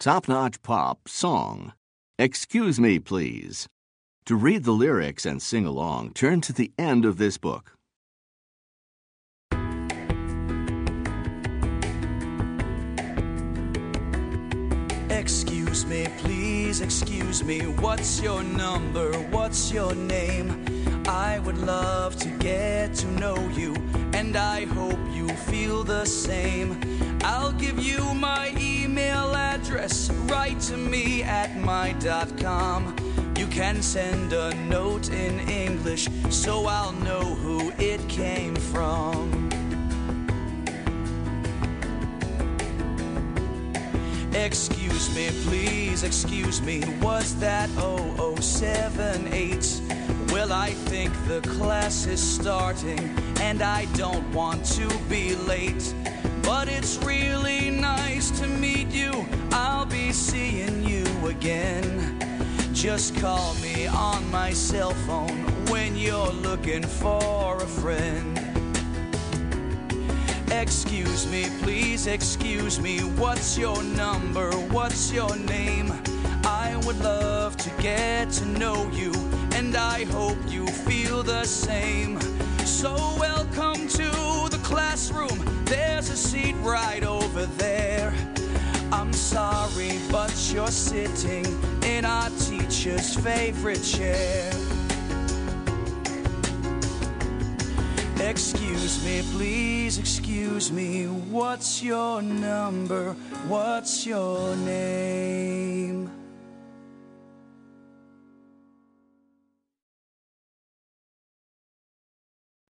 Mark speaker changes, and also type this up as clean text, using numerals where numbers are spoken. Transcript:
Speaker 1: top-notch pop song. Excuse Me, Please. To read the lyrics and sing along, turn to the end of this book.
Speaker 2: Excuse me, please, excuse me. What's your number? What's your name? I would love to get to know you, and I hope you feel the same. I'll give you my email address. Write to me at my.com. You can send a note in English so I'll know who it came from. Excuse me, please, excuse me. Was that 0078? Well, I think the class is starting, and I don't want to be late. But it's really nice to meet you. I'll be seeing you again. Just call me on my cell phone when you're looking for a friend. Excuse me, please, excuse me. What's your number? What's your name? I would love to get to know you, and I hope you feel the same. So welcome to the classroom. There's a seat right over there. I'm sorry, but you're sitting in our teacher's favorite chair. Excuse me, please, excuse me. What's your number? What's your name?